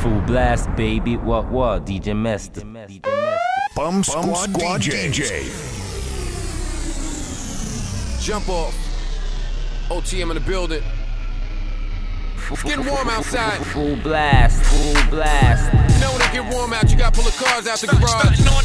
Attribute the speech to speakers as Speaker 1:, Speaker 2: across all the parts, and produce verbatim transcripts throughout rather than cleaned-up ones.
Speaker 1: Full blast, baby. What, what? D J Mester.
Speaker 2: Bum Squad, Squad D J.
Speaker 3: Jump off. O T M in the building. It's getting warm outside.
Speaker 1: Full blast, full blast.
Speaker 3: You know when it get warm out, you gotta pull the cars out the garage. On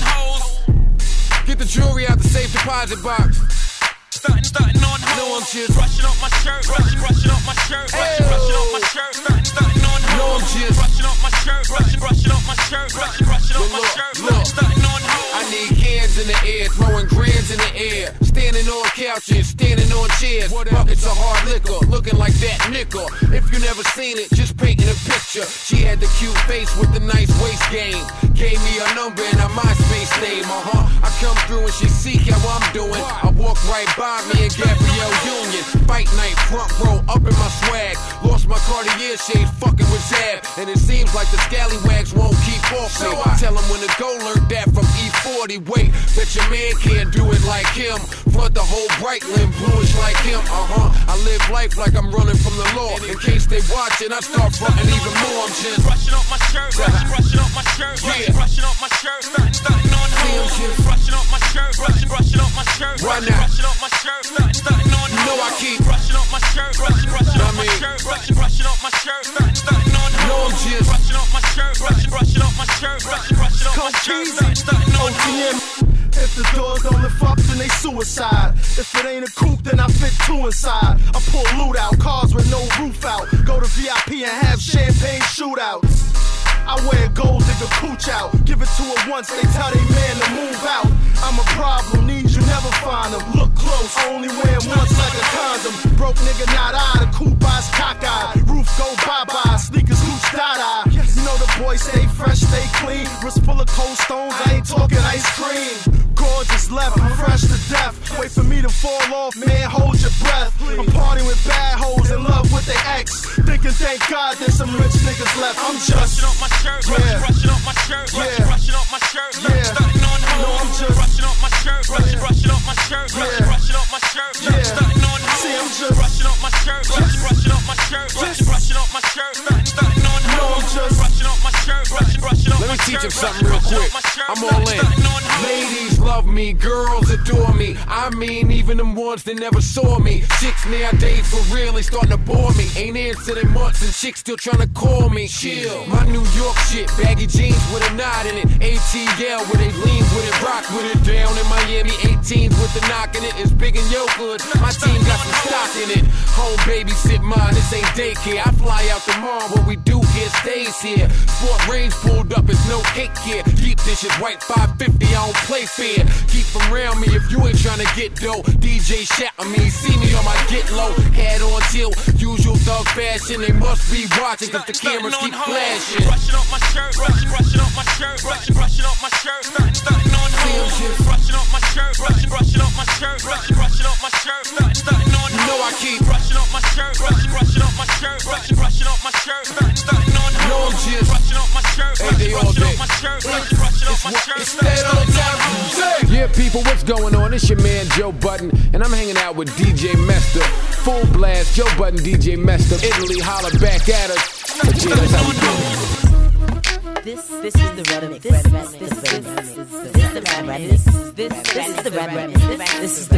Speaker 3: hoes. Get the jewelry out the safe deposit box. Starting, starting on hoes. No, I'm just brushing off my shirt, brushing, brushing off my shirt, brushing, brushing off my shirt. Starting, starting on hoes. No, I'm just brushing off my shirt, brushing, brushing off my shirt, brushing, brushing off my shirt. Look, starting on hoes. I need cans in the air, throwing grands in the air. Standing on couches, standing on chairs. Buckets of hard liquor, looking like that nickel. If you never seen it, just painting a picture. She had the cute face with the nice waist game. Gave me a number and a MySpace name, uh-huh. I come through and she see how I'm doing. I walk right by me and Gabrielle Union. Fight night, front row, up in my swag. Lost my Cartier shades, fucking with Zab. And it seems like the scallywags won't keep off me. I tell them when to go, learn that from E forty. Wait, that your man can't do it like him. Flood the whole Brightland, bluish like him, uh-huh. I live life like I'm running from the law. In case they watching, I start fronting even more. I'm just brushing off my shirt, brushing, brushing off my shirt, yeah. Brushing off my shirt, starting, starting on hoes. Brushing off my shirt, brushing, brushing off my shirt. Why not? Brushing off my shirt, starting, starting on hoes. You know I keep brushing off my shirt, brushing, brushing off my shirt, brushing, brushing off my shirt, starting, starting on hoes. No, I'm just brushing off my shirt, brushing, brushing off my shirt, brushing, brushing off my shirt, starting, starting on hoes.
Speaker 4: If the doors don't lift up, then they suicide. If it ain't a coupe, then I fit two inside. I pull loot out, cars with no roof out. Go to V I P and have champagne shootouts. I wear gold, digger cooch out. Give it to her once, they tell they man to move out. I'm a problem, need you never find them. Look close, I only wear them once like a condom. Broke nigga not I, the coupe eyes cockeyed. Roof go bye-bye, sneakers hooch dot-eye. You know the boys stay fresh, stay clean. Wrist full of cold stones, I ain't talking ice cream. Gorgeous left, I'm fresh to death. Wait for me to fall off, man, hold your breath. I'm partying with bad hoes in love with their ex. Thinking thank God there's some rich niggas left. I'm just
Speaker 3: brushing off my shirt, yeah. Brushing off my shirt, yeah. Brushing off my shirt, yeah. Starting on hoes. No, I'm just brushing off my shirt, brushing, brushing off my shirt, brushing, brushing off my shirt, yeah. Starting on hoes. See, I'm just brushing off my shirt, brushing, brushing off my shirt, brushing, brushing off my shirt, starting, starting on hoes. No, I'm just brushing off my shirt, brushing, brushing off my shirt. Let me teach him something real quick. I'm all in. Ladies love me, girls adore me. I mean, even them ones that never saw me. Chicks nowadays for real, they starting to bore me. Ain't answered in months and chicks still trying to call me. Chill. My New York shit, baggy jeans with a knot in it. A T L where they lean with it, rock with it. Down in Miami, eighteens with the knock in it. It's big in your hood. My team got some stock in it. Home babysit mine, this ain't daycare. I fly out tomorrow, what we do here stays here. Sport range pulled up, it's no cake here. Deep dishes, white five fifty, I don't play fair. Keep around me if you ain't tryna get dough. D J shout at me, see me on my get low. Head on tilt, usual thug fashion. They must be watching cause the cameras keep flashing. Brushing off my shirt, brushing, brushing off my shirt, brushing, brushing off my shirt, starting, starting on hoes. Brushing off my shirt, brushing, brushing off my shirt, brushing, brushing off my shirt, starting, starting on hoes. You know I keep brushing off my shirt, brushing, brushing off my shirt, brushing, brushing off my shirt, starting, starting on hoes. No, I'm just brushing off my shirt, brushing, brushing off my shirt, brushing, brushing off my shirt, starting, starting on hoes.
Speaker 5: Yeah, people, what's going on? It's your man Joe Budden, and I'm hanging out with D J Mester. Full blast, Joe Budden, D J Mester. Italy, holler back at us. But yeah, that's how we do it.
Speaker 6: This, this is the remix. This, this, this, this, this is the remix. This, this is the remix. This is the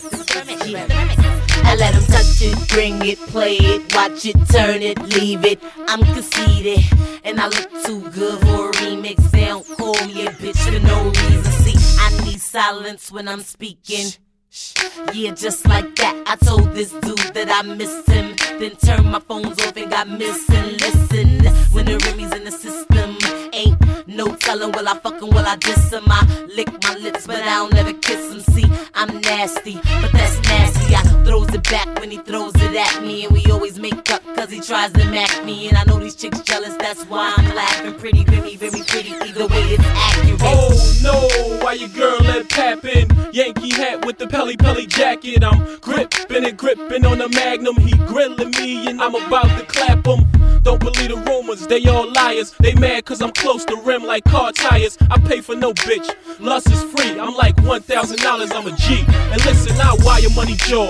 Speaker 6: remix.
Speaker 7: I let them touch it, bring it, play it, watch it, turn it, leave it. I'm conceited, and I look too good for a remix. They don't call me a bitch for no reason. See, I need silence when I'm speaking. Yeah, just like that, I told this dude that I missed him. Then turned my phones off and got missing. Listen, when the Remy's in the system, ain't no telling will I fucking will I diss him. I lick my lips, but I don't ever kiss him. See, I'm nasty, but that's nasty. I throws it back when he throws it at me. And we always make up cause he tries to mac me. And I know these chicks jealous, that's why I'm laughing. Pretty, very, very pretty, either way it's accurate.
Speaker 8: Oh no, why your girl let pap in? Yankee hat with the Pelly Pelly jacket. I'm gripping and gripping on the Magnum. He grilling me and I'm about to clap him. Don't believe the rumors, they all liars. They mad cause I'm close to rim like car tires. I pay for no bitch, lust is free. I'm like one thousand dollars, I'm a G. And listen, I wire money jaw.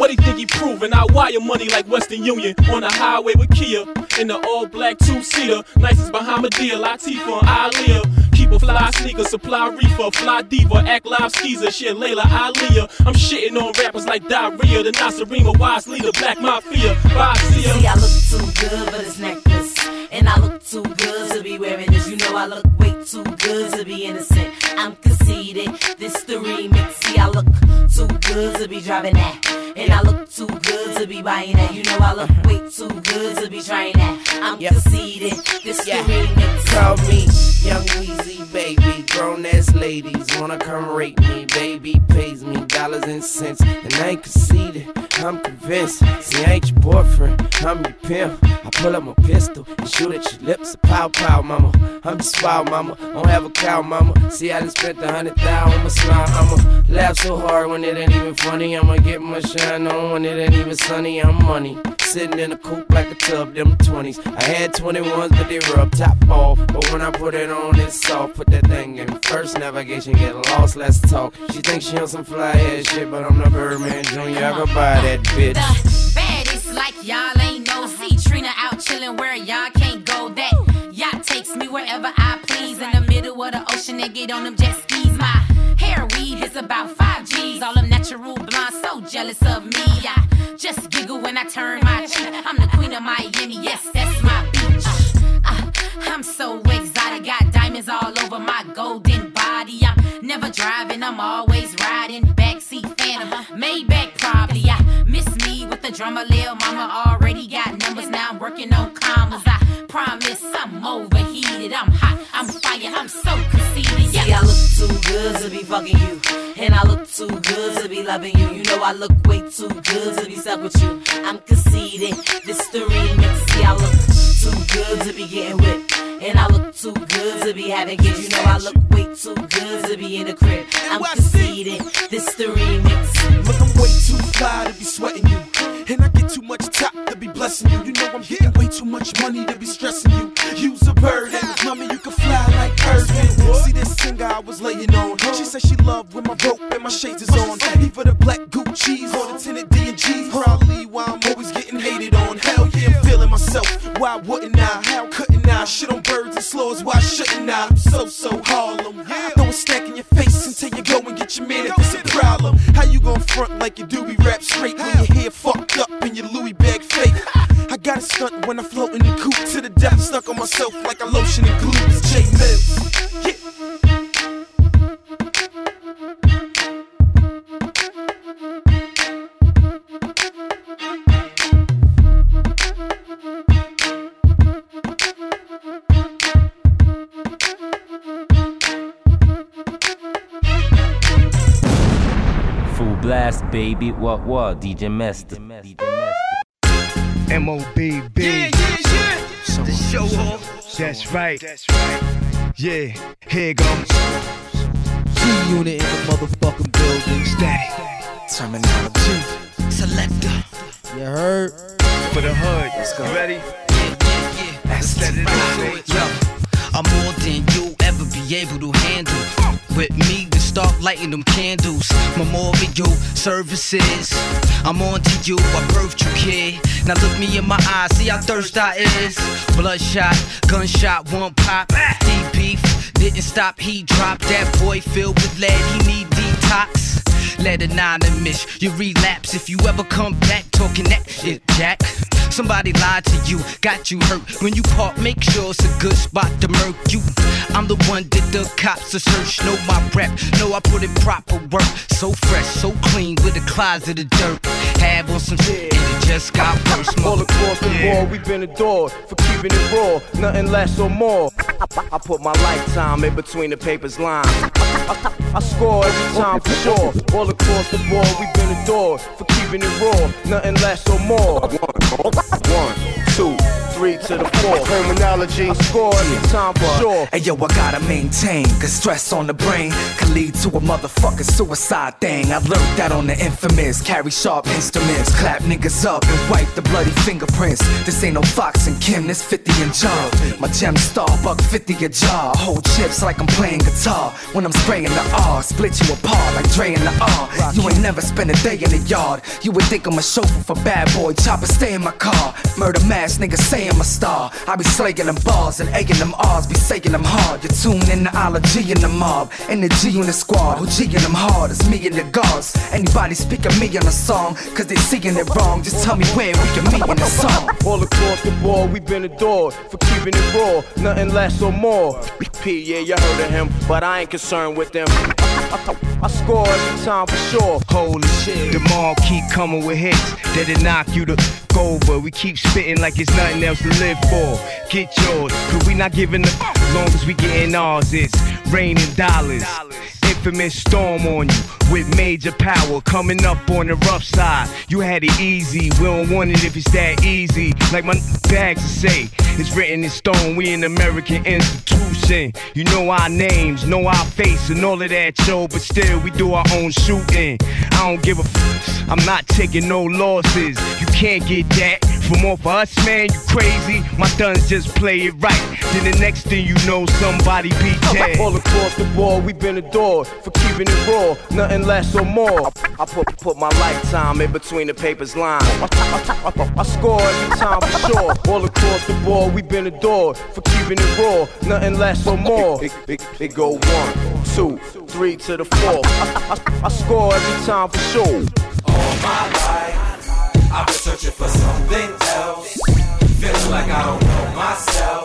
Speaker 8: What he think he proving? I wire money like Western Union on the highway with Kia in the all black two-seater. Nicest Bahamadia, Latifah, and Aaliyah. Keep a fly sneaker, supply reefer, fly diva, act live skeezer, shit Layla Aliyah. I'm shitting on rappers like Diarrhea, the Nasarima, Wise Leader, Black Mafia. Bye, see ya.
Speaker 7: See, I look too good for this necklace, and I look too good to be wearing this. You know I look way too good to be innocent. I'm conceited, this the remix. See, I look too good to be driving that, and I look too good to be buying that. You know I look way too good to be trying that. I'm yep. conceited, this yeah. the remix.
Speaker 9: Call me Young Weezy, baby. Grown ass ladies wanna come rape me. Baby pays me dollars and cents, and I ain't conceited, I'm convinced. See, I ain't your boyfriend, I'm your pimp. I pull up my pistol and shoot at your lips. Pow pow, mama. I'm just wild, mama. Don't have a cow, mama. See, I just spent a hundred thousand on my smile. I'ma laugh so hard when it ain't even funny. I'ma get my shine on when it ain't even sunny. I'm money. Sitting in a coupe like a tub, them twenties. I had twenty-ones, but they were up top off. But when I put it on, it's soft. Put that thing in first navigation, get lost, let's talk. She thinks she on some fly ass shit, but I'm the Birdman Junior I could buy that bitch.
Speaker 10: The baddest like y'all ain't no. See Trina out chillin' where y'all can't go. That yacht takes me wherever I please. In the middle of the ocean, they get on them jet skis. My hair weave is about five G's. All them natural blondes so jealous of me. I just giggle when I turn my cheek. I'm the queen of Miami, yes, that's my beach. Uh, I'm so exotic, got diamonds all over my golden body. I'm never driving, I'm always riding. Backseat phantom, Maybach probably. I miss me with the drummer, Lil Mama already got numbers. Now I'm working on commas. I promise I'm overheated, I'm hot, I'm fire, I'm so conceited. Yeah.
Speaker 7: See, I look too good to be fucking you, and I look too good to be loving you. You know I look way too good to be stuck with you. I'm conceited, this the remix. See, I look too good to be getting whipped, and I look too good to be having kids. You know I look way too good to be in the crib. I'm conceited, this the remix.
Speaker 4: Look, I'm way too fly to be sweating you, and I get too much top to be blessing you. You know I'm getting way too much money to be stressing you. Use a bird, and mommy, you can fly like Irvin. See this singer I was laying on, she said she loved when my rope and my shades is on. Either the black Gucci's or the tinted D and G's. Probably why I'm always getting hated on. Hell yeah, I'm feeling myself. Why wouldn't I? How couldn't I? Shit on birds and slows, why shouldn't I? I'm so, so Harlem. Throw a stack in your face until you go and get your man if it's a problem. How you gon' front like you do, we rap straight when your hair fucked up and your Louis bag fake? I got a stunt when I float in the coupe to the death, stuck on myself like a lotion and glue. It's J Mills. Yeah.
Speaker 1: Full blast, baby. What, what? D J Master. D J Master.
Speaker 2: M O B B.
Speaker 3: Yeah, yeah, yeah. The show off.
Speaker 2: That's right. That's right. Yeah, here it goes.
Speaker 11: G-Unit in the motherfucking building.
Speaker 2: Steady.
Speaker 11: Terminology.
Speaker 3: Selector.
Speaker 11: You heard?
Speaker 2: For the hood. Let's go. Ready?
Speaker 3: Yeah, yeah, yeah.
Speaker 2: Let's let it in.
Speaker 3: Yo, I'm more than you'll ever be able to handle. With me to start lighting them candles. Memorial services. I'm on to you, I birthed you, kid. Now look me in my eyes, see how thirst I is. Bloodshot, gunshot, one pop. Deep beef, didn't stop, he dropped. That boy filled with lead, he need detox. Let anonymous, you relapse if you ever come back talking that shit, Jack. Somebody lied to you, got you hurt. When you park, make sure it's a good spot to murk you. I'm the one that the cops are search. Know my rep, know I put in proper work. So fresh, so clean with a closet of dirt. Have on some shit and it just got worse.
Speaker 12: All across the board, we've been adored for keeping it raw, nothing less or more. I put my lifetime in between the paper's lines. I score every time for sure. All across the board, we've been adored for keeping it raw, nothing less or more. One, two, three. three to the four. Terminology, I score every time for sure.
Speaker 13: Hey yo, I gotta maintain, cause stress on the brain can lead to a motherfucking suicide thing. I learned that on the infamous, carry sharp instruments, clap niggas up and wipe the bloody fingerprints. This ain't no Fox and Kim, this fifty and John. My gem star, buck fifty a jar. Hold chips like I'm playing guitar. When I'm spraying the R, split you apart like Dre in the R. You ain't never spent a day in the yard. You would think I'm a chauffeur for bad boy. Chopper stay in my car. Murder mass niggas say I'm a star. I be slaying them bars and egging them R's, be saying them hard. You tune in the ology in the mob, and the G in the squad. Who G in them hard, it's me and the gods. Anybody speaking me on a song, cause they seeing it wrong. Just tell me where we can meet in the song.
Speaker 12: All across the board, we been adored for keeping it raw, nothing less or more. P, yeah, you heard of him, but I ain't concerned with them. I, I, I score every time for sure.
Speaker 2: Holy shit, the mall keep coming with hits that'll knock you to over. We keep spitting like it's nothing else to live for. Get yours, cause we not giving up. Long as we getting ours, it's raining dollars. Infamous storm on you with major power coming up on the rough side. You had it easy, we don't want it if it's that easy. Like my bags say, it's written in stone, we an American institution. You know our names, know our face and all of that, yo, but still we do our own shooting. I don't give a f, I'm not taking no losses. You can't get that from off of us, man, you crazy. My guns just play it right, then the next thing you know, somebody be dead.
Speaker 12: All across the board, we been adored for keeping it raw, nothing less or more. I put, put my lifetime in between the paper's lines. I, I, I, I score every time for sure. All across the board, we been adored for keeping it raw, nothing less or more. It, it, it go one, two, three to the four. I, I, I score every time for sure.
Speaker 14: All my life, I've been searching for something else. Feeling like I don't know myself.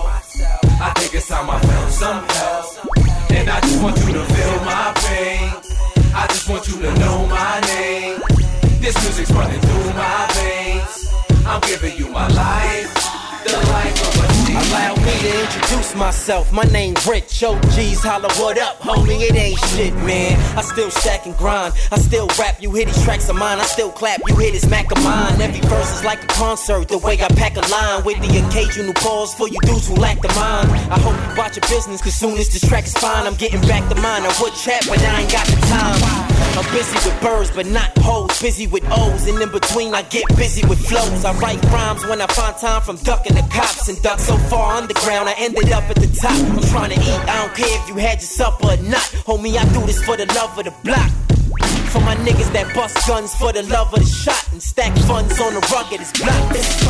Speaker 14: I think it's time I found some help. And I just want you to feel my pain. I just want you to know my name. This music's running through my veins. I'm giving you my life, the life of a G.
Speaker 15: Allow me to introduce myself. My name Rich. O G's holla, what up, homie? It ain't shit, man. I still stack and grind. I still rap. You hear these tracks of mine. I still clap. You hear this Mac of mine. Every verse is like a concert. The way I pack a line with the occasional pause for you dudes who lack the mind. I hope you watch your business, cause soon as this track is fine, I'm getting back to mine. I would chat, but I ain't got the time. I'm busy with birds, but not hoes. Busy with O's, and in between I get busy with flows. I write rhymes when I find time, from ducking the cops and duck so far underground I ended up at the top. I'm trying to eat, I don't care if you had your supper or not. Homie, I do this for the love of the block. For my niggas that bust guns for the love of the shot and stack funds on the ruggedest block.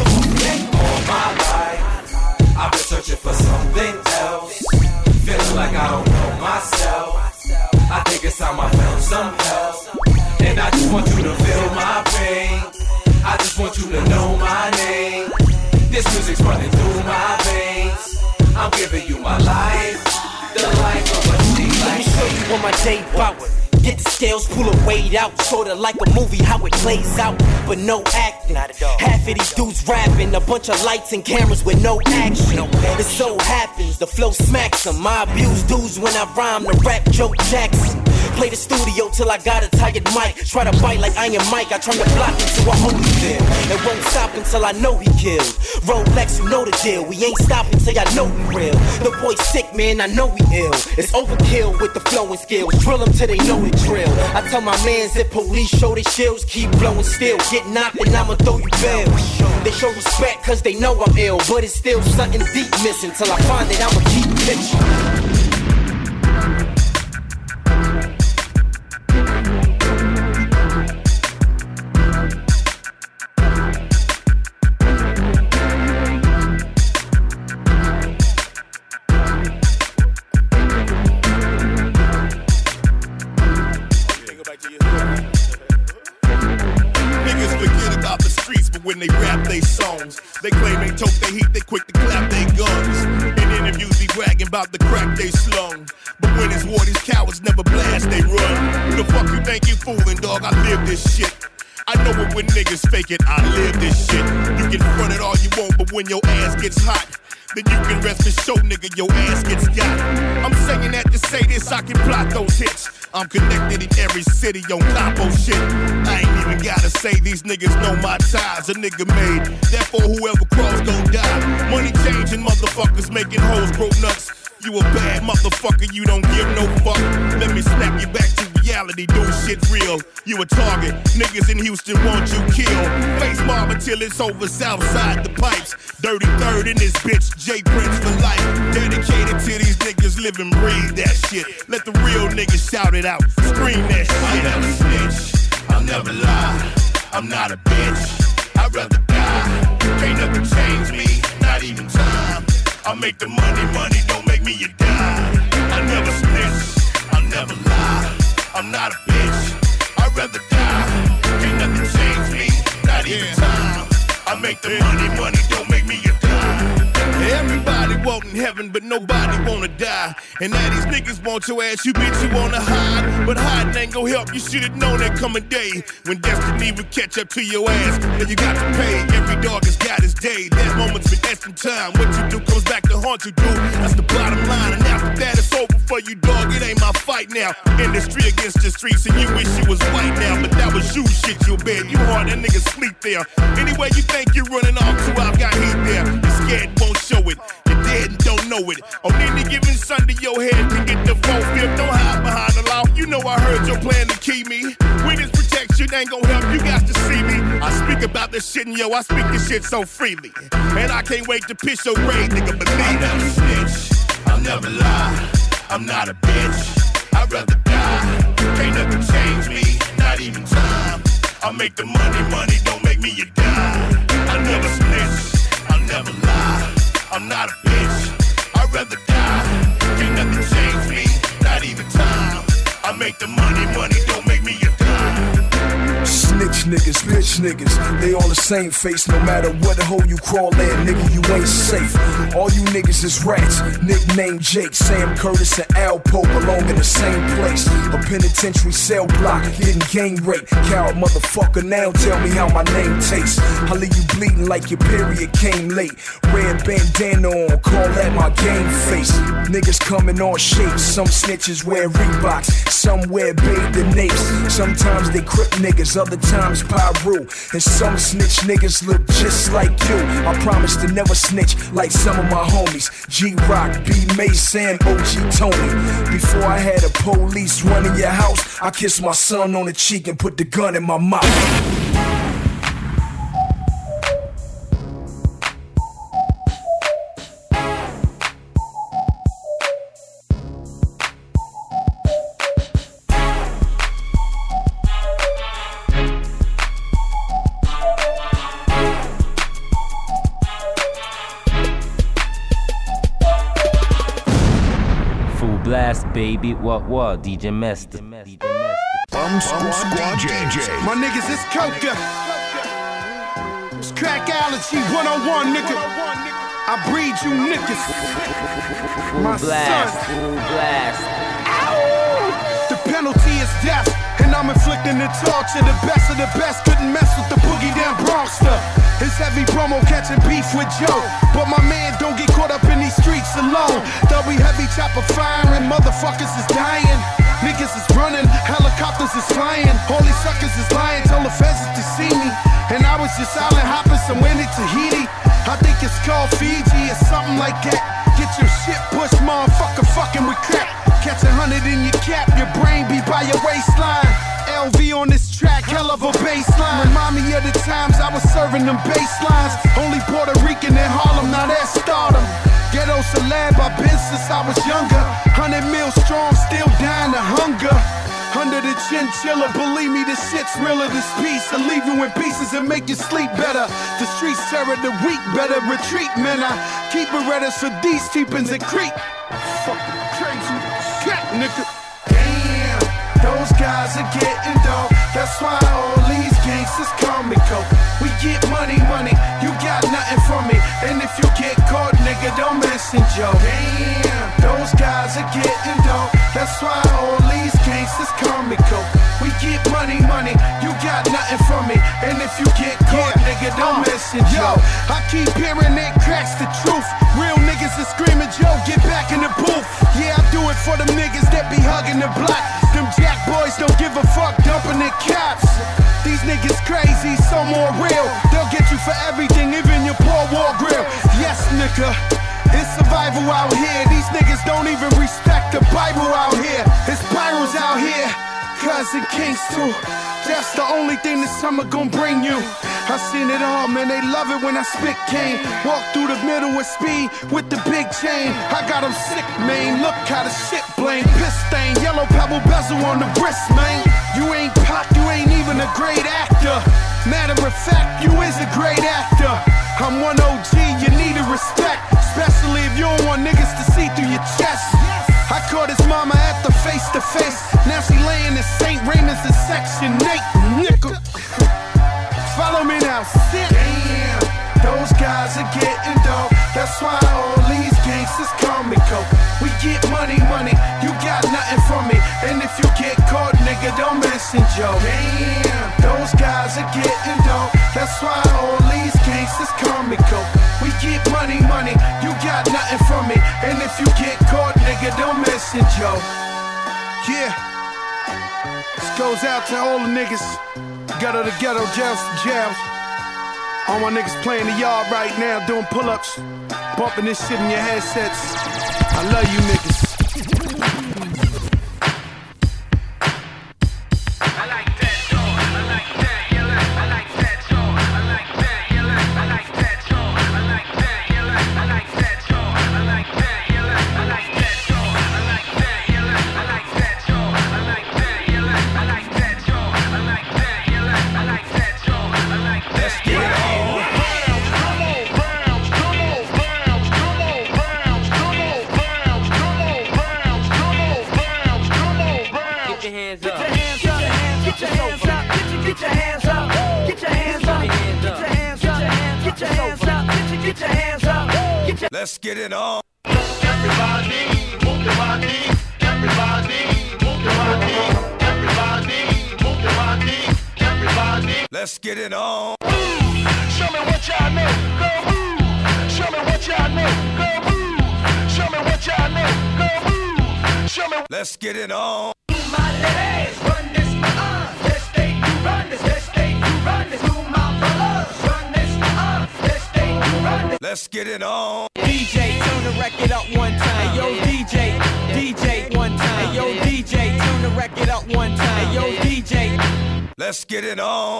Speaker 14: All my life, I've been searching for something else. Feeling like I don't know myself. I think it's time I found some help. And I just want you to feel my pain. I just want you to know my name. This music's running through my veins. I'm giving you my life, the life of a G.
Speaker 15: Let me show you what my day bout. Get the scales, pull a weight out. Sorta like a movie, how it plays out. But no acting. Half of these dudes rapping. A bunch of lights and cameras with no action. It so happens, the flow smacks them. I abuse dudes when I rhyme to rap Joe Jackson. Play the studio till I got a tired mic. Try to bite like Iron Mike. I turn the block into a Holyfield. It won't stop until I know he killed. Rolex, you know the deal. We ain't stopping till I know we real. The boy's sick, man, I know we ill. It's overkill with the flowing skills. Drill them till they know the drill. I tell my mans that police show their shields, keep blowing still. Get knocked and I'ma throw you bail. They show respect cause they know I'm ill, but it's still something deep missing. Till I find it, I'ma keep pitching.
Speaker 16: When they rap they songs, they claim they tote they heat, they quick to clap they guns. In interviews be bragging about the crack they slung. But when it's war, these cowards never blast, they run. Who the fuck you think you fooling, dog? I live this shit. I know it when niggas fake it, I live this shit. You can front it all you want, but when your ass gets hot, then you can rest assured, nigga, your ass gets got. I'm saying that to say this, I can plot those hits. I'm connected in every city on compo shit. I ain't even gotta say these niggas know my ties. A nigga made, therefore whoever cross gon' die. Money changing motherfuckers making hoes grow nuts. You a bad motherfucker, you don't give no fuck. Let me snap you back to reality, do shit real. You a target, niggas in Houston want you killed. Face mob until it's over, Southside the pipes. Dirty third in this bitch, J Prince for life. Dedicated to these niggas, live and breathe that shit. Let the real niggas shout it out, scream that shit. I'll never snitch, I'll never lie. I'm not a bitch, I'd rather die. Can't nothing change me, not even time. I make the money, money don't make me a dime. I never snitch, I'll never lie. I'm not a bitch, I'd rather die. Can't nothing change me, not even time. I make the money, money don't make me a dime. Everybody wantin' heaven, but nobody wanna die. And now these niggas want your ass, you bitch, you wanna hide. But hiding ain't gon' help, you should've known that coming day when destiny would catch up to your ass. And you got to pay, every dog has got his day. That moment's been in time, what you do comes back to haunt you, dude. That's the bottom line, and after that it's over for you, dog. It ain't my fight now. Industry against the streets, and you wish you was white now. But that was you, shit, you bed. You hard, that nigga sleep there. Anyway, you think you're running off to, I've got heat there. You're scared, won't show it. You're dead and don't know it. On any given Sunday, your head can get the fourth, fifth. Don't hide behind the law. You know I heard your plan to keep me. Witness protection ain't gon' help. You got to see me. I speak about this shit, and yo, I speak this shit so freely. And I can't wait to piss your grave, nigga. Believe I'll never snitch. I'll never lie. I'm not a bitch. I'd rather die. Can't nothing change me. Not even time. I make the money, money don't make me a dime. I never snitch. I'll never lie. I'm not a bitch, I'd rather die. Can't nothing change me, not even time. I make the money, money don't make me a dime.
Speaker 17: Snitch niggas, bitch niggas, they all the same face. No matter what hole you crawl in, nigga, you ain't safe. All you niggas is rats, nickname Jake. Sam Curtis and Alpo belong in the same place. A penitentiary cell block, getting gang rape. Coward motherfucker, now tell me how my name tastes. I leave you bleeding like your period came late. Red bandana on, call that my game face. Niggas coming all shapes, some snitches wear Reeboks, some wear bathed in apes. Sometimes they crip niggas, other times Pyru. And some snitch niggas look just like you. I promise to never snitch like some of my homies. G-Rock, B-Mace, and O G Tony. Before I had a police running your house, I kissed my son on the cheek and put the gun in my mouth.
Speaker 1: Blast, baby, what, what, D J Master.
Speaker 4: Bum Squad D J. My niggas, it's Coca. It's Crackality one oh one, nigga. I breed you niggas.
Speaker 1: Full
Speaker 4: My
Speaker 1: blast,
Speaker 4: son.
Speaker 1: full blast.
Speaker 4: Ow! The penalty is death, and I'm inflicting the torture. The best of the best couldn't mess with the boogie down Bronxster. It's heavy promo catching beef with Joe, but my man don't get caught up in these streets alone. Double heavy chopper firing, motherfuckers is dying. Niggas is running, helicopters is flying. All these suckers is lying, tell the feds to see me. And I was just island hopping somewhere in Tahiti. I think it's called Fiji or something like that. Get your shit pushed, motherfucker, fucking with crap. Catch a hundred in your cap, your brain be by your waistline. L V on this track, hell of a baseline. Remind me of the times I was serving them baselines. Only Puerto Rican in Harlem, now that's stardom. Ghetto celeb, I've been since I was younger. Hundred mil strong, still dying of hunger. Under the chinchilla, believe me, this shit's realer than peace. I leave you in pieces and make you sleep better. The streets terror, the weak better retreat, man. I keep it ready for these teepins and creep. Fucking crazy, cat nigga. Damn, those guys are getting dope. That's why all these gangsters call me coke. We get money, money, you got nothing from me. And if you get caught, nigga, don't mention Joe. Damn, those guys are getting dope. That's why all these gangsters call me coke. We get money, money, you got nothing from me. And if you get caught, yeah. nigga, don't uh, mention Joe. I keep hearing it cracks the truth. Real niggas are screaming, Joe, get back in the booth. Yeah, I do it for them niggas that be hugging the block. Them jack boys don't give a fuck, dumping the caps. These niggas crazy, so more real. They'll get you for everything, even your poor war grill. Yes, nigga, it's survival out here. These niggas don't even respect the Bible out here. It's spirals out here, cousin kings too. That's the only thing this summer gon' bring you. I seen it all, man, they love it when I spit cane. Walk through the middle with speed, with the big chain. I got them sick, man, look how the shit blame. Piss stain, yellow pebble bezel on the wrist, man. You ain't pop, you ain't even a great actor. Matter of fact, you is a great actor. I'm one O G, you need to respect. Especially if you don't want niggas to see through your chest. I caught his mama at the face to face. Now she laying in Saint Raymond's in Section eight, nickel. Follow me now, sit. Damn, those guys are getting dope. That's why all these gangsters call me coke. We get money, money, you got nothing from me. And if you get caught, nigga, don't mention Joe. Damn, those guys are getting dope. That's why all these gangsters call me coke. We get money, money, you got nothing from me. And if you get caught, nigga, don't mention Joe. Yeah, this goes out to all the niggas. Ghetto to ghetto, jails to jails. All my niggas playing the yard right now, doing pull-ups, bumping this shit in your headsets. I love you niggas.
Speaker 14: Let's get it on.
Speaker 3: Everybody, move your body. Everybody, move your body. Everybody, move your body. Everybody,
Speaker 14: let's get it on.
Speaker 3: Show me what y'all know. Go move. Show me what y'all know. Go move. Show me what y'all know. Go move. Show me.
Speaker 14: Let's get it on.
Speaker 3: Move my legs, run this my arms. Let's stay, you run this. Let's stay, you run this. Move my brothers, run this my arms. Let's stay, you run this.
Speaker 14: Let's get it on.
Speaker 15: D J, turn the record up one time. Hey, yo, D J, D J, one time. Hey, yo, D J, turn the record up one time. Hey, yo, D J.
Speaker 14: Let's get it on.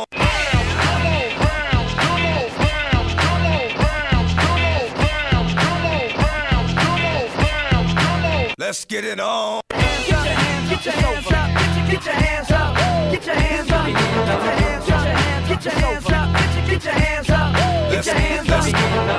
Speaker 14: Let's get it on.
Speaker 3: Get your hands up, get your hands up, get your hands up, get your hands up, get your hands up, get your hands up, get your hands up, get your hands up.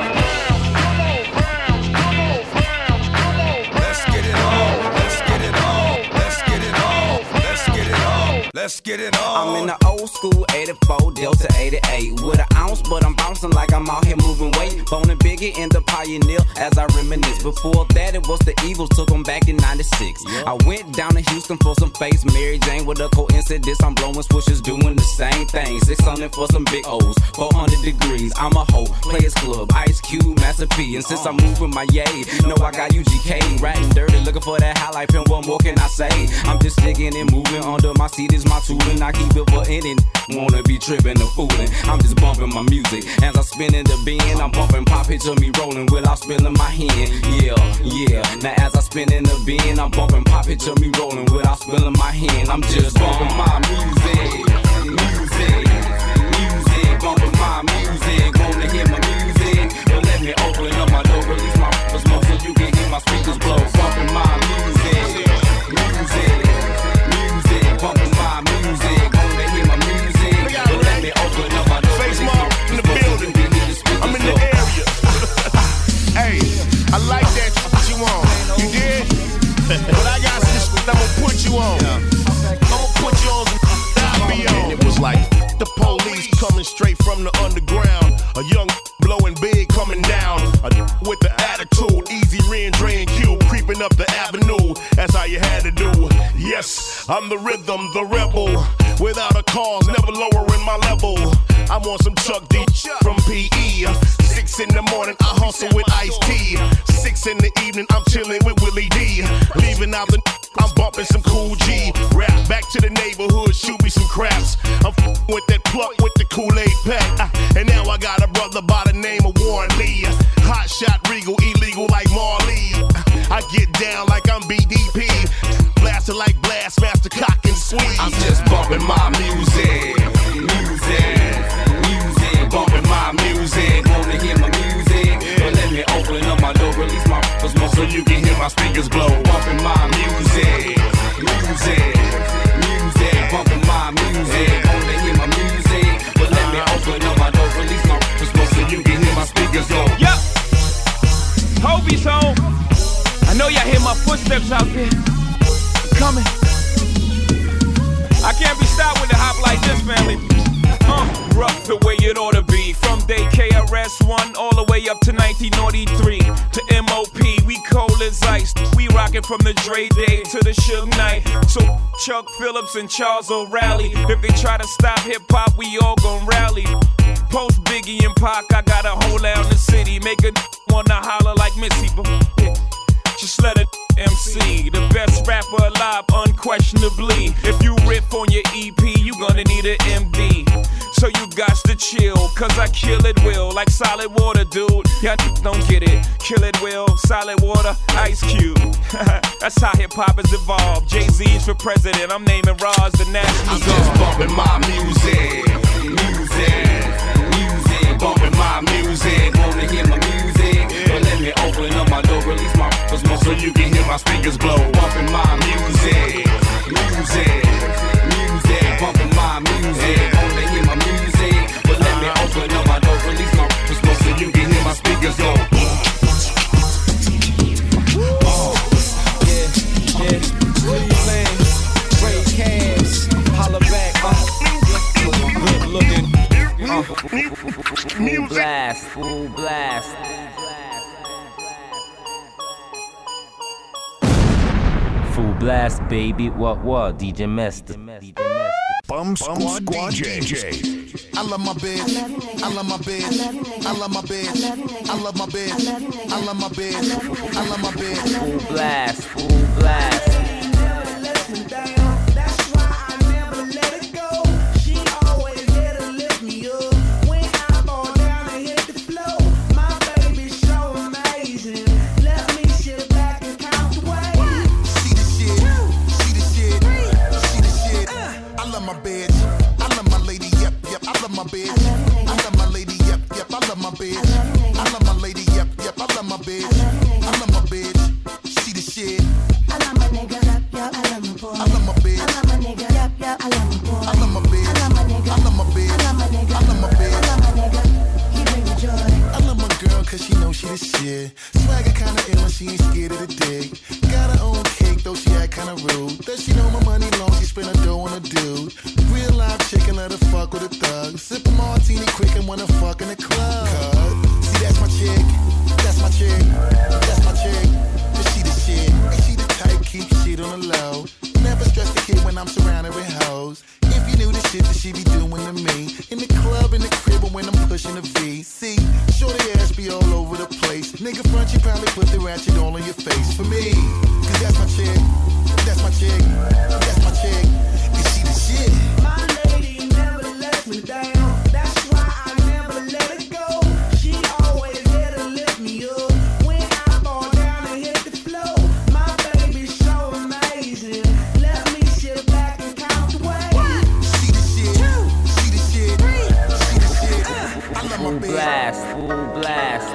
Speaker 14: Let's get it on. Let's get it on. Let's get it on. Let's get it on. Let's get it on.
Speaker 18: I'm in the old school eighty-four, Delta eighty-eight. With an ounce, but I'm bouncing like I'm out here moving weight. Boning Biggie in the Pioneer as I reminisce. Before that, it was the Eagles, took them back in ninety-six. I went down to Houston for some face. Mary Jane with a coincidence. I'm blowing switches, doing the same thing. six hundred for some big O's, four hundred degrees. I'm a hoe, Players Club, Ice Cube, Master P. And since I'm moving my yay, know I got U G K. Riding dirty, looking for that high life. And what more can I say? I'm just sticking and moving. Under my seat is my tooling. I keep it for any wanna be tripping or fooling. I'm just bumping my music as I spin in the bin. I'm bumping pop, picture me rolling without spilling my hand. Yeah, yeah. Now as I spin in the bin, I'm bumping pop, picture me rolling without spilling my hand. I'm just bumping my music, music, music, bumping my music. Wanna hear my music? Well, let me open up my door, release my smoke so you can hear my speakers blow. Bumping my music, music, music, bumping my music. Wanna hear my music? Well, let me open up my door.
Speaker 16: Face Mark in the building. I'm in the area. Hey, I like that shit you on. You did? But I got some shit I'm gonna put you on. I'm gonna put you on some I be on. It was like the police coming straight from the underground. A young blowing big coming down. A with the attitude, easy re-entry and Q creeping up the avenue. That's how you had to do. Yes, I'm the rhythm, the rebel. Without a cause, never lowering my level. I'm on some Chuck D from P E. Six in the morning, I hustle with Ice-T. Six in the evening, I'm chilling with Willie D. Leaving out the I'm bumping some Cool G. Rap back to the neighborhood, shoot me some craps. I'm f***ing with that pluck with the Kool-Aid pack. Uh, and now I got a brother by the name of Warren Lee. Hot shot, regal, illegal like Marley. I get down like I'm B D P. Blasted like Blast, Master Cock and Sweet.
Speaker 14: I'm just bumping my music, music, music, bumping my music. Wanna hear my music? But let me open up my door, release my f***ers more so you can hear my speakers blow. Bumping my music, music, music, bumping my music. Wanna hear my music? But let me open up my door, release my f***ers more so you can hear my speakers blow.
Speaker 8: Yup, Hobie's home. I know y'all hear my footsteps out there. Coming. I can't be stopped with a hop like this, family. Uh, rough the way it ought to be. From day K R S One all the way up to nineteen ninety-three. To M O P, we cold as ice. We rockin' from the Dre Day to the Suge Knight. So Chuck Phillips and Charles O'Reilly. If they try to stop hip-hop, we all gon' rally. Post Biggie and Pac, I got a hole out in the city. Make a wanna holler like Missy, but just let it M C, the best rapper alive, unquestionably. If you riff on your E P, you gonna need an M D. So you got to chill, cause I kill it will, like solid water, dude. Y'all don't get it, kill it will, solid water, Ice Cube. That's how hip hop has evolved. Jay-Z's for president, I'm naming Roz the national.
Speaker 14: I'm just bumping my music, music, music, bumping my music. Wanna hear my music? But let me open up my door, release my f***ers more so you can hear my speakers blow. Bumping my music, music, music, bumping my music. Wanna hear my music? But let me open up my door, release my f***ers more so you can hear my speakers blow.
Speaker 15: Yeah, yeah, Cleveland, Ray Cash, holla back, uh, good looking. Uh.
Speaker 1: Full blast, full blast. Full blast, baby. What, what? D J Master. D J Master.
Speaker 4: Bum Squad D J. I love my bitch. I love my bitch. I love my bitch. I love my bitch. I love my bitch. I love my bitch.
Speaker 1: Full blast, full blast.
Speaker 4: My bitch, I love my lady, yep, yep, I love my bitch. I love my lady, yep, yep, I love my bitch. I love my bitch, she the shit. I love my nigga, yep, yep, I love my boy. I love my bitch, I love my nigga, yep, yep, I love my boy. I love my bitch, I love my nigga, I love my bitch. I love my nigga, I love my bitch. I love my nigga, he bring me joy. I love my girl cause she know she the shit. Swagger kinda ill and she ain't scared of the dick. Got her own cake though she act kinda rude. Does she know my money long, she spend her dough on a dude. Real life chicken, let her fuck with a thug. Sip a martini quick and wanna fuck in the club. Cause, see that's my chick, that's my chick, that's my chick. Cause she the shit, and she the type keep shit on the low. Never stress the kid when I'm surrounded with hoes. If you knew the shit that she be doing to me. In the club, in the crib, or when I'm pushing the V. See, shorty ass be all over the place. Nigga front, you probably put the ratchet all on your face. For me, cause that's my chick, that's my chick, that's my chick. And she the shit. My lady never lets me down. That's why I never let her go. She always there to lift me up. When I fall down and hit the floor, my baby's so amazing. Let me sit back and count the way. She the shit, she the shit, she the shit. I love my
Speaker 1: Full
Speaker 4: bitch.
Speaker 1: blast, full blast.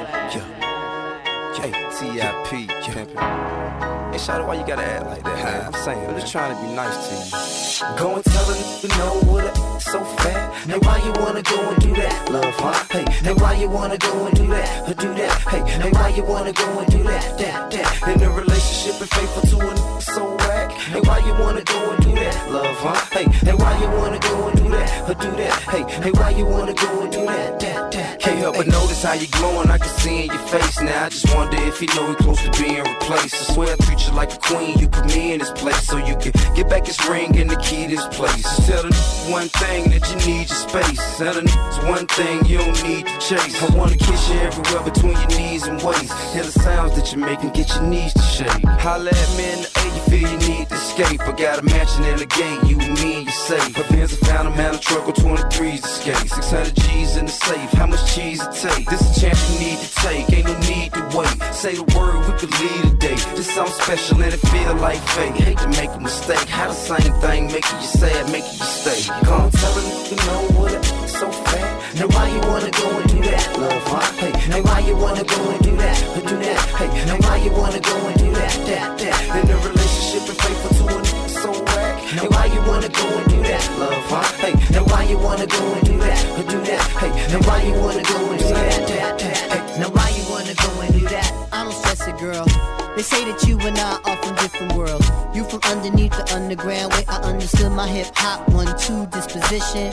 Speaker 9: K T I P, pimpin'. Hey, Shawty, why you gotta act like that, man? I'm saying, I'm just trying to be nice to you.
Speaker 15: Go and tell a nigga know what a so fat. Hey, why you wanna go and do that, love, huh? Hey, hey, why you wanna go and do that, or do that? Hey, hey, why you wanna go and do that, that, that? In a relationship and faithful to a nigga so whack. Hey, why you wanna go and do that, love, huh? Hey, hey, why you wanna go and do that, or do that? Hey, hey, why you wanna go and do that, that, that? Hey,
Speaker 19: help but notice how you glowing, I can see in your face. Now I just wonder if you know we close to being replaced. I swear I treat you like a queen, you put me in this place so you can get back this ring and the key to this place. Just tell the one thing that you need your space. Tell the one thing you don't need to chase. I wanna kiss you everywhere between your knees and waist. Hear the sounds that you make and get your knees to shake. Holla at me in the A, you feel you need to escape. I got a mansion in the gate, you and me and you safe. My Benz, I found a man, a truck with twenty-threes to skate. six hundred G's in the safe, how much cheese it take? This a chance you need to take, ain't no need to wait. Say the word, we could lead a day. This something special and it feel like fate. Hate to make a mistake, how the same thing making you sad, making you stay. Come tell a nigga know what it is so fat. Now why you wanna go and do that, love, huh? Hey, now why you wanna go and do that, or do that? Hey, now why you wanna go and do that, that, that? Then the relationship is faithful to a nigga so whack. Now why you wanna go and do that, love, huh? Hey, now why you wanna go and do that, or do that? Hey, now why you wanna go and do that, that, that? Hey, now why you wanna go and do that?
Speaker 6: I don't stress it, girl. They say that you and I are from different worlds. You from underneath the underground where I understood my hip hop one two disposition.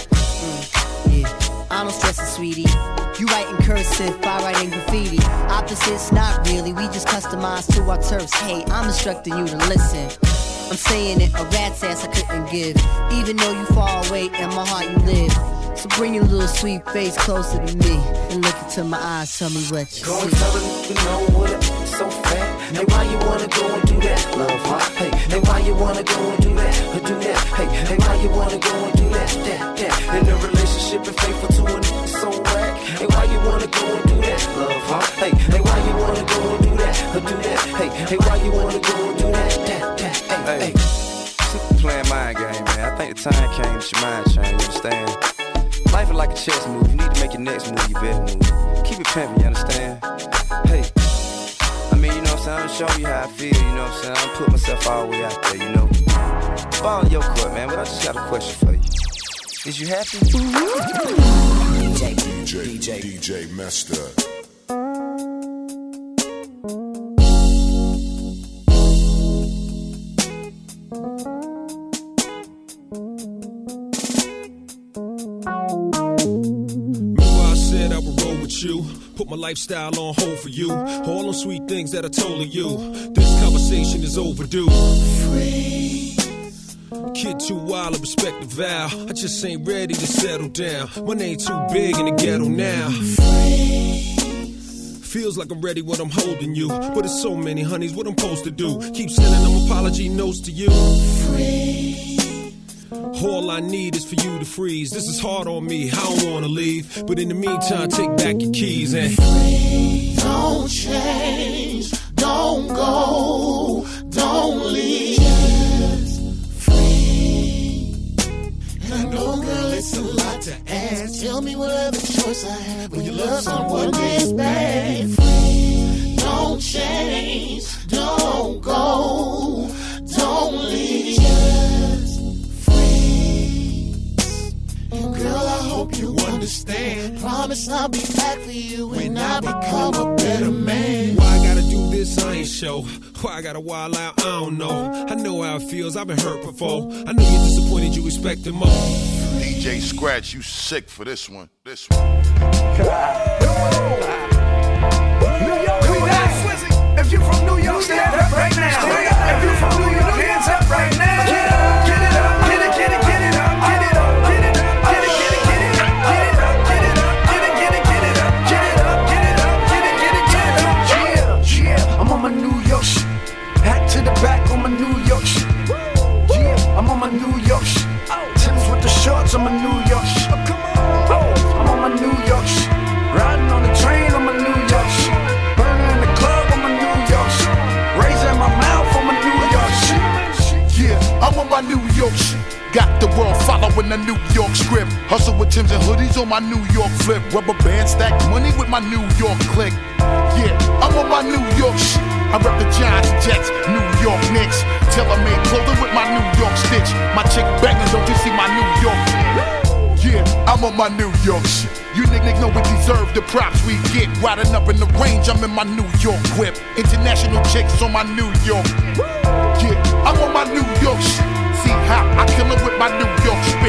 Speaker 6: Mm, yeah, I don't stress it, sweetie. You write in cursive, I write in graffiti. Opposites, not really. We just customize to our turfs. Hey, I'm instructing you to listen. I'm saying it, a rat's ass I couldn't give. Even though you far away, in my heart you live. So bring your little sweet face closer to me and look into my eyes, tell me what you
Speaker 19: go
Speaker 6: see.
Speaker 19: And tell a nigga know what it is so fat. Now why you wanna go and do that, love, huh? Hey, now why you wanna go and do that, or do that? Hey, now why you wanna go and do that, that, that? And the relationship is faithful to a nigga so whack. Hey, why you wanna go and do that, love, huh? Hey, hey, why you wanna go and do that, or do that? Hey, hey, why you wanna go and do that, that, that? Hey, hey, hey. Playing mind game, man. I think the time came that your mind changed, you understand? Life is like a chess move. You need to make your next move your best move. Keep it pimpin', you understand? Hey, I mean, you know what I'm saying? I'm showing you how I feel, you know what I'm saying? I'm putting myself all the way out there, you know? Ball in your court, man, but I just got a question for you. Is you happy?
Speaker 17: D J, D J, D J Mester.
Speaker 8: Put my lifestyle on hold for you. All them sweet things that I told of you. This conversation is overdue. Free. Kid too wild, I respect the vow. I just ain't ready to settle down. My name too big in the ghetto now. Free. Feels like I'm ready when I'm holding you. But it's so many honeys, what I'm supposed to do? Keep sending them apology notes to you. Free. All I need is for you to freeze. This is hard on me, I don't wanna leave. But in the meantime, take back your keys and free.
Speaker 20: Don't change, don't go, don't leave. Just free. And I know, girl, it's a lot to ask. Tell me what other choice I have when you love someone this bad. Free. Don't change, don't go, don't leave. Girl, I hope you understand. Promise I'll be back for you when I become a better man.
Speaker 8: Why I gotta do this, I ain't sure. Why I gotta wild out, I don't know. I know how it feels, I've been hurt before. I know you're disappointed, you expected more.
Speaker 16: D J Scratch, you sick for this one. This one.
Speaker 21: If you from New York, stand up right now. If you from New York, hands up right now. Get up, get it up, get it, get it, get it up, get it up, get it up. I'm on my New York shit. Hat to the back on my New York shit. Yeah, I'm on my New York shit. Tim's with the shorts on my New York shit. I'm on my New York shit. Riding on the train on my New York shit. Burning in the club on my New York shit. Raising my mouth on my New York shit.
Speaker 16: Yeah, I'm on my New York shit. Got the world following the New York script. Hustle with Timbs and hoodies on my New York flip. Rubber band stack money with my New York click. Yeah, I'm on my New York shit. I rep the Giants, Jets, New York Knicks. Tailor-made clothing with my New York stitch. My chick banging, don't you see my New York? Yeah, I'm on my New York shit. You niggas know we deserve the props we get. Riding up in the range, I'm in my New York whip. International chicks on my New York. Yeah, I'm on my New York shit. See how I kill it with my New York spit.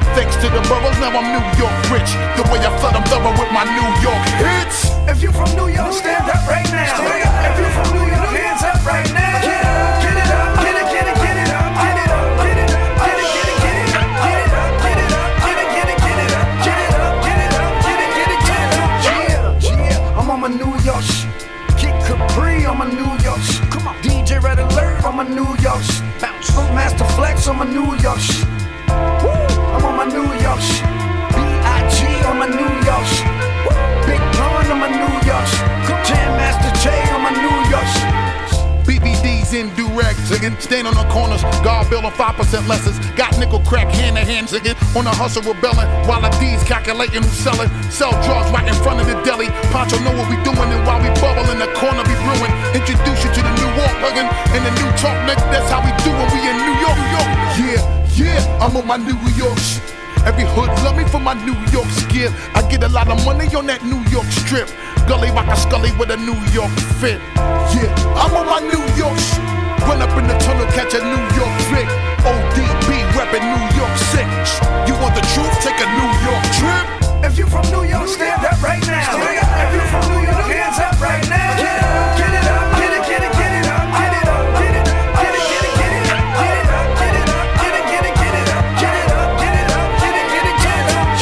Speaker 16: thanks to the boroughs, now I'm New York rich. The way I flood them thorough with my New York hits.
Speaker 21: If you from New York, stand up right now. Stand up. If you from New York, hands up right now. Get up, get it up, get it, get it, get it up, get it up, get it up, get it, get it, get it up, get it up, get it up, get it, get it, get it up, get it up, get it up, get it, get it, get it up. Yeah, yeah, I'm on my New York shit. Kid Capri on my New York shit. Come on, D J Red Alert on my New York shit. Bounce from Master Flex on my New York shit. Woo, I'm on my New York shit. B I G on my New York shit. Big Pun on my New York shit. Jam Master J on my New York shit.
Speaker 16: B B Ds in Durag, ziggin'. Stand on the corners, guard bill on five percent lessons. Got nickel crack hand to hand, ziggin'. On the hustle rebelling, while the D's calculating who's selling. Sell drugs right in front of the deli. Pancho know what we doing, and while we bubble in the corner be brewing. Introduce you to the New York huggin' and the new talk, nigga. That's how we do when we in New York, New York. Yeah, yeah, I'm on my New York shit. Every hood love me for my New York skin. I get a lot of money on that New York strip. Gully rock a scully with a New York fit. Yeah, I'm on my New York shit. Run up in the tunnel, catch a New York flick. O D B reppin' New York sick. You want the truth? Take a New York trip.
Speaker 21: If you from New York, stand up right now. Stand up. If you from New York, hands up right now. Get up, get it up, get it, get it, get it up, get it up, get it, get it, get it, get it up, get it up, get it up, get it, get it, get it up, get it up, get it up, get it, get it, get it up.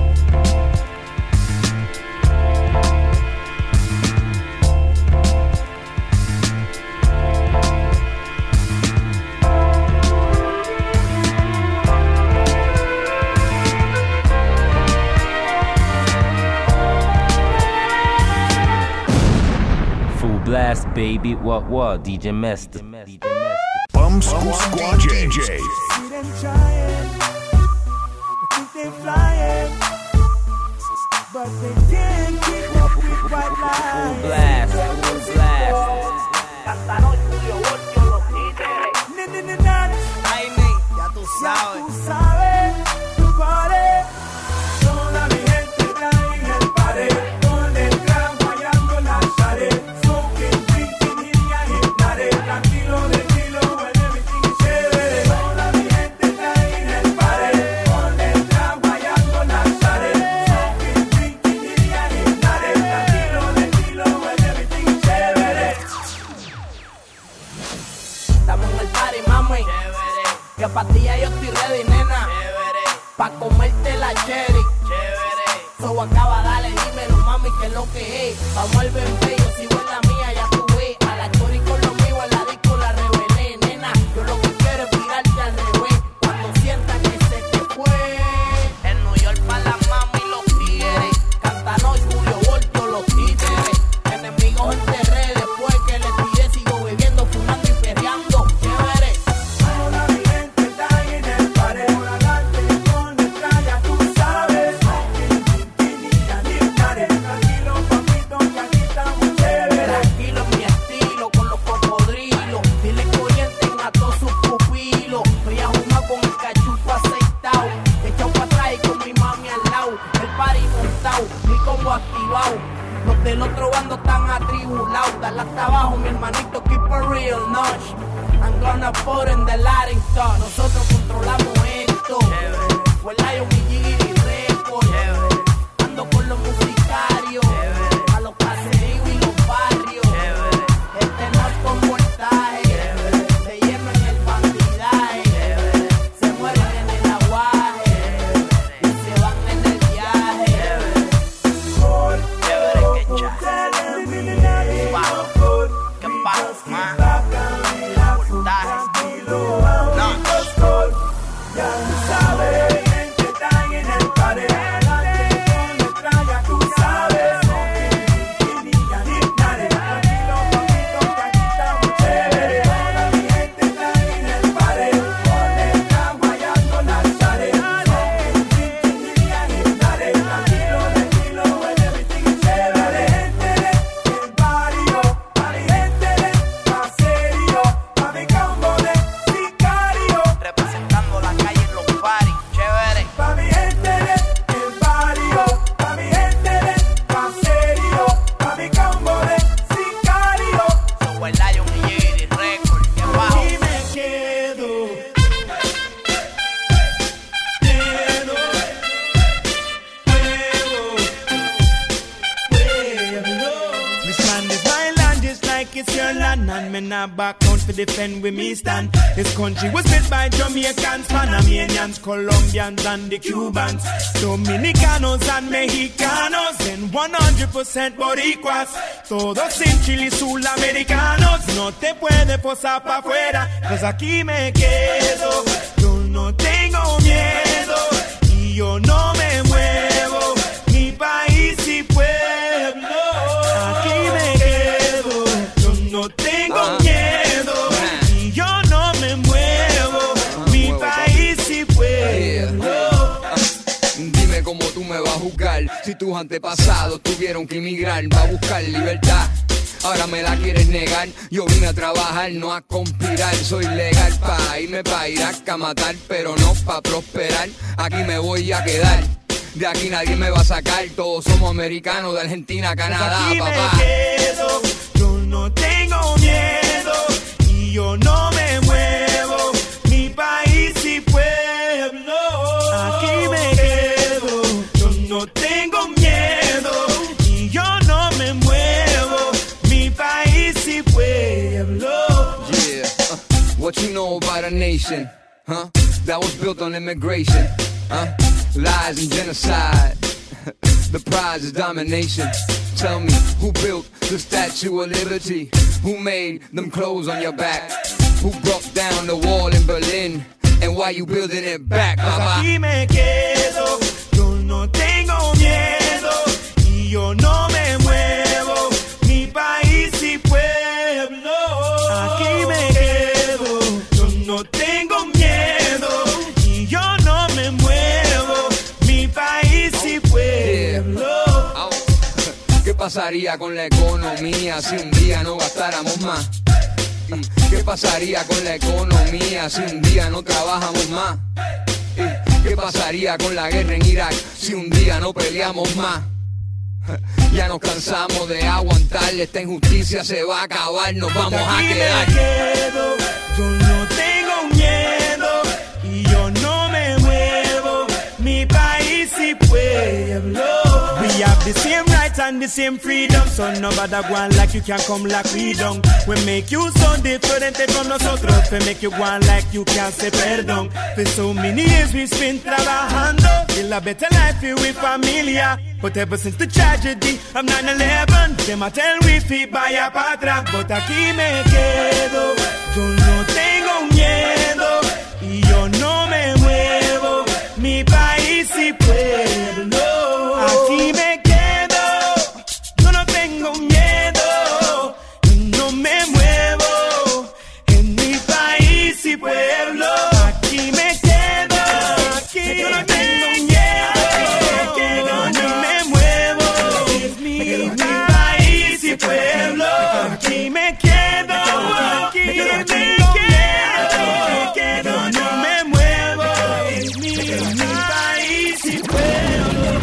Speaker 1: Blast, baby, what, what, D J Master.
Speaker 5: Bum School Squad D J.
Speaker 22: See them trying, they think they flying, but they can't keep up with white lies.
Speaker 1: Blast, blast.
Speaker 22: Ya tú sabes, tu padre. Toda mi gente está en el pared, con el gran guayando la pared. Tranquilo, tranquilo, when everything is chévere. Toda mi gente está en el pared, con el gran guayando la pared. Smoking, drinking, y agitare. Tranquilo, tranquilo, when everything is chévere.
Speaker 7: Estamos en el party, mami. Que pa' ti ya yo estoy ready, nena. Pa' comerte la cherry. So acaba, dale, dímelo, mami, que es lo que es. Vamos al bebé, yo sigo en la mía, ya tú ves. A la chori con lo mío, en la disco la revelé, nena. Yo lo que quiero es virarte al revés. Cuando sientas que se te fue. En New York pa' la mami los tigres. Cantano y Julio Voltio los títeres. Enemigos enterré después que les tiré. Sigo bebiendo, fumando y perreando. Chévere.
Speaker 22: Toda mi gente está en el pared, por adelante y con detrás, ya tú sabes. Smoking, drinking, y agitare. Tranquilo, papito, que aquí estamos chéveres.
Speaker 7: Tranquilo en mi estilo, con los cocodrilos. Dile que orienten a todos sus pupilos. Estoy ajumado con el cachupo aceitado. Echado para atrás y con mi mami al lado. El party montado, mi combo activado. Los del otro bando están atribulados. Dale hasta abajo, mi hermanito, keep it real, notch. I'm gonna put in the lighting star. Nosotros controlamos esto. Fue Lion y Gigi Record. Ando con los musicarios. A los caseríos y los barrios. Este no es con voltaje. Se llena en el bandidaje. Se mueren en el aguaje. Y se van en el viaje. Chévere que cha. ¿Qué pasa, man? Voltaje. No.
Speaker 10: me not back down to defend with me stand. This country was built by Jamaicans, Panamanians, Colombians and the Cubans, Dominicanos and Mexicanos, and one hundred percent boricuas. Todos sin Chile Sulamericanos. No te puedes posar pa' afuera, pues aquí me quedo. Yo no tengo miedo y yo no me muevo. Mi país y pueblo, aquí me quedo. Yo no tengo miedo y yo no me muevo. Mi país y pueblo.
Speaker 11: Dime cómo tú me vas a juzgar si tus antepasados tuvieron que emigrar para buscar libertad. Ahora me la quieres negar. Yo vine a trabajar, no a conspirar. Soy legal pa' irme pa' Irak a matar, pero no pa' prosperar. Aquí me voy a quedar. De aquí nadie me va a sacar. Todos somos americanos, de Argentina a Canadá,
Speaker 10: aquí
Speaker 11: papá.
Speaker 10: Me quedo, yo no tengo miedo y yo no me muevo. Mi país y pueblo, aquí me quedo. Yo no tengo miedo y yo no me muevo. Mi país y pueblo.
Speaker 11: Yeah, uh, what you know about a nation, huh? That was built on immigration, huh? Lies and genocide. The prize is domination. Tell me, who built the Statue of Liberty? Who made them clothes on your back? Who broke down the wall in Berlin? And why you building it back, papá?
Speaker 10: Aquí me quedo, yo no tengo miedo y yo no me muevo. Mi país y pueblo, aquí me quedo. Yo no tengo miedo y yo no me muevo. Mi país y pueblo.
Speaker 11: Yeah. ¿Qué pasaría con la economía si un día no gastáramos más? ¿Y qué pasaría con la economía si un día no trabajamos más? ¿Y qué pasaría con la guerra en Irak si un día no peleamos más? Ya nos cansamos de aguantar, esta injusticia se va a acabar, nos vamos a quedar.
Speaker 10: Me quedo, yo no tengo miedo y yo no me muevo. Mi país y pueblo. We have the same rights and the same freedom, so nobody go on like you can come like we don't. We make you so different from nosotros, we make you go on like you can't say perdón. For so many years we spent trabajando, till a better life here with familia. But ever since the tragedy of nine eleven, them a tell we feet by a patra. But aquí me quedo, yo no tengo miedo y yo no me muevo. Mi país y pueblo, aquí me quedo, yo no tengo miedo y no me muevo. En mi país y pueblo, aquí me quedo, aquí yo no tengo miedo, no me muevo. Es mi país y pueblo, aquí me quedo, aquí me quedo, no me muevo. Es mi país y pueblo.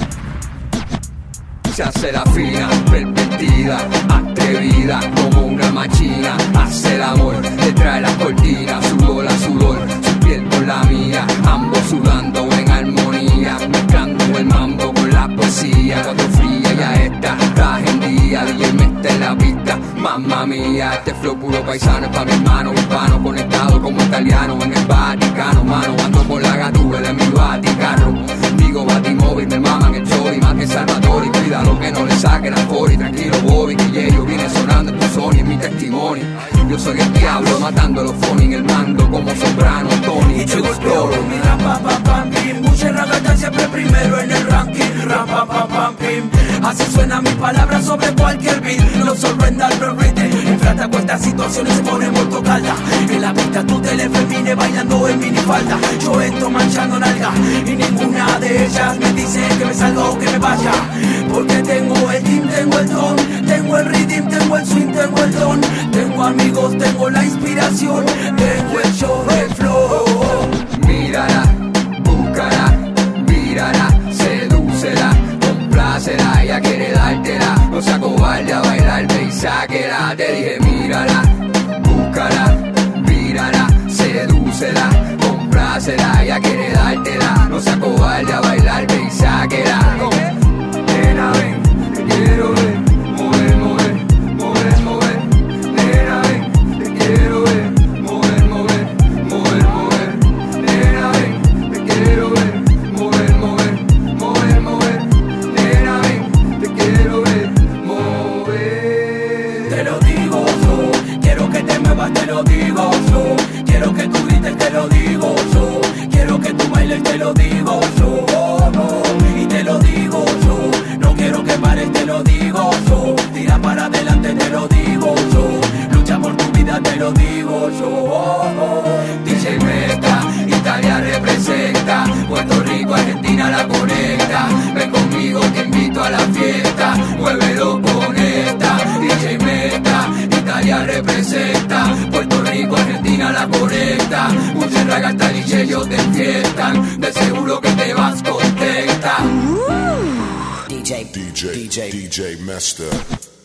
Speaker 11: Se hace la fina, pervertida, atrevida, como una machina. Hace el amor, detrás de las cortinas, sudor a sudor, su piel con la mía. Ambos sudando en armonía, mezclando el mambo con la poesía. Cuando fría ya está, tragedia, D J mete en la pista. Mamma mía, este flow puro paisano es pa' mi hermano hispano, conectado como italiano en el Vaticano. Mano, ando por la gatúbela en mi Vaticarro. Digo Batimóvil, me maman el chori, más que Salvatore. Cuídalo que no le saquen a Fori. Tranquilo Bobby, que yo viene sonando en tu Sony, es mi testimonio. Yo soy el diablo, matando los phony en el mando como soprano, Tony.
Speaker 15: Y yo golpeo mi rapa, pam, pam, pim. Mucha ragata siempre primero en el ranking. Rapa, pam, pam, pim. Así suena mi palabra sobre cualquier beat. No surrender, no rhythm. Enfrenta con estas situaciones se pone muerto calda. En la pista tú te le femine bailando en minifalda. Yo entro manchando nalga y ninguna de ellas me dice que me salga o que me vaya. Porque tengo el team, tengo el don, tengo el rhythm, tengo el swing, tengo el don. Tengo amigos, tengo la inspiración, tengo el show de flow.
Speaker 11: Mírala, búscala, mírala, sedúcela, complácela, ella quiere dártela. No sea cobarde a bailar, ve y sáquela. Te dije mírala, búscala, mírala, sedúcela, complácela, ella quiere dártela. No sea cobarde a bailar, ve y sáquela. Nena ven, te quiero ver, mover, mover, mover, mover. Nena ven,
Speaker 2: muevas, te lo digo yo. Quiero que tú grites, te lo digo yo. Quiero que tú bailes, te lo digo yo. Y te lo digo yo. No quiero que pares, te lo digo yo. Tira para adelante, te lo digo yo. Lucha por tu vida, te lo digo yo.
Speaker 11: D J Mesta, Italia representa, Puerto Rico, Argentina la conecta. Ven conmigo, te invito a la fiesta, muévelo con esta. D J Mesta, Italia representa, Puerto Rico, Argentina la conecta. Mucha raga hasta D J ellos te enfiestan, de seguro que te vas contenta.
Speaker 13: D J, D J, D J, D J Mesta.